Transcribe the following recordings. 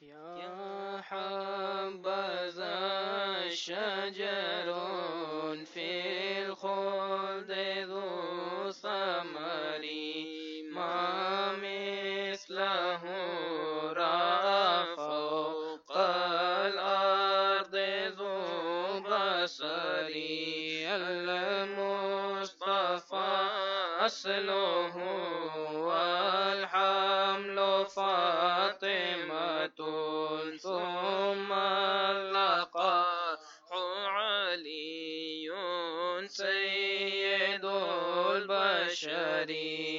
يا حبذا شجر في الخلد ذو ثمر ما مثله رأى فوق الأرض ذو بصر المصطفى أصله والحمل فاطمة ثم اللقاح علي سيد البشر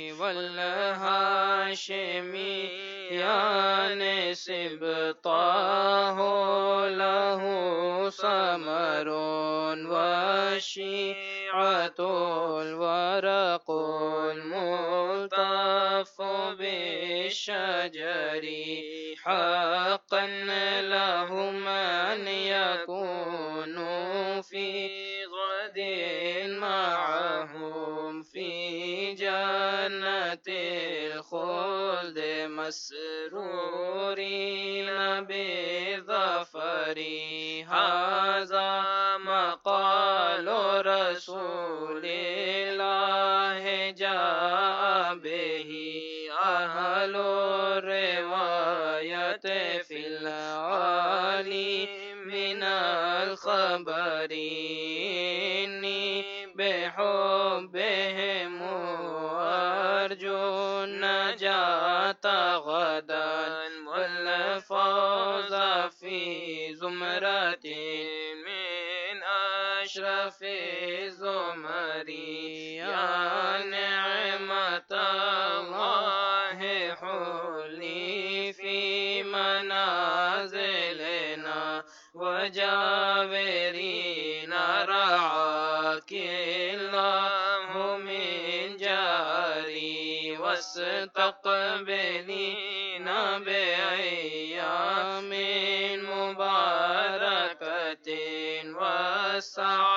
والهاشميان سبطاه له ثمر والشيعة الورق الملطف بالشجر حقا لهم أن يكونوا في غد معهم في جنة الخلد مسرورين بالظفر هذا مقال رسول الله جاء به أهل الرواية في العالي من الخبر إني بحبهم أرجو النجاة غدا والفوز في زمرة من أشرف الزمر يا نعمة الله حلي في منازلنا وجابرين رعاك الله من جاري واستقبلينا بأيام مباركة والسعادة